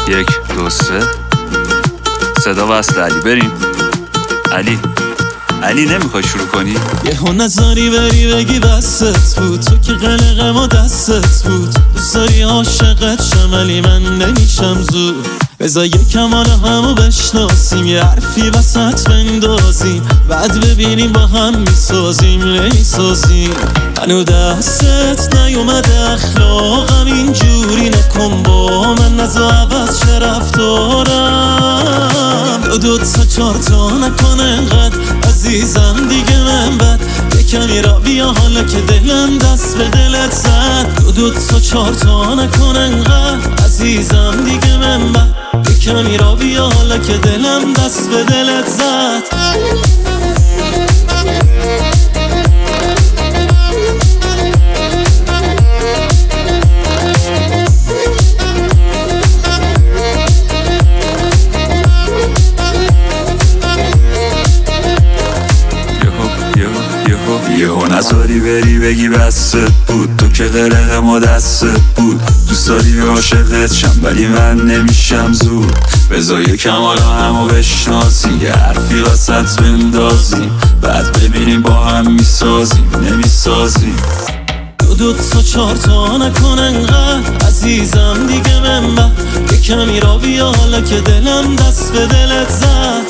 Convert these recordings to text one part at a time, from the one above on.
1 2 3 صدا وصل علی. بریم علی نمیخوای شروع کنی؟ یهو نظری بری بگی بستت بود، تو که قلقم و دستت بود. دوست داری عاشقت شم ولی من نمیشم زود. بذار یکم حالا همو بشناسیم، یه حرفی وسط بندازیم، بعد ببینیم با هم میسازیم نمیسازیم. هنو دستت نیومده اخلاقم اینجوری نکن با من، نزا عوض چه رفتارم. دو تا 4 تا نکن انقدر عزیزم دیگه من بد. یکمی را بیا حالا که دلم دست به دلت زد. دو تا 4 تا نکن انقدر عزیزم دیگه من بد. یکمی را بیا حالا که دلم دست به دلت زد. یهو نذاری بری بگی بستت بود، تو که قلقم و دستت بود. دوست داری عاشقت شم ولی من نمیشم زود. بذار یکم حالا همو بشناسیم، یه حرفی وسط بندازیم، بعد ببینیم با هم میسازیم نمیسازیم. دو تا 4 تا نکن انقدر عزیزم دیگه من بد. یکمی را بیا حالا که دلم دست به دلت زد.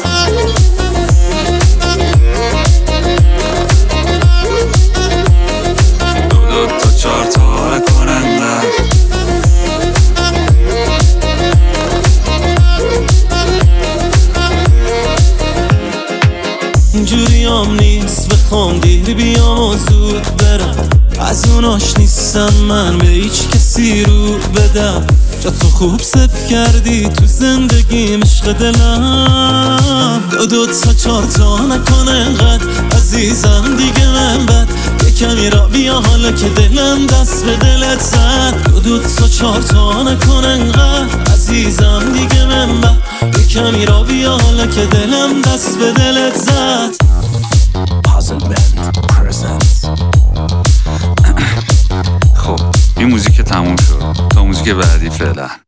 اینجوریام نیست بخوام دیر بیام و زود برم، از اوناش نیستم من به هیچ کسی رو بدم. جا تو خوب صف کردی تو زندگیم عشق دلم. دو تا 4 تا نکن انقدر عزیزم دیگه من بد. یکمی را بیا حالا که دلم دست به دلت زد. دو تا 4 تا نکن انقدر عزیزم دیگه من بد. یکمی را بیا حالا که دلم دست به دلت زد. خب این موزیک تموم شد، تا موزیک بعدی فعلا.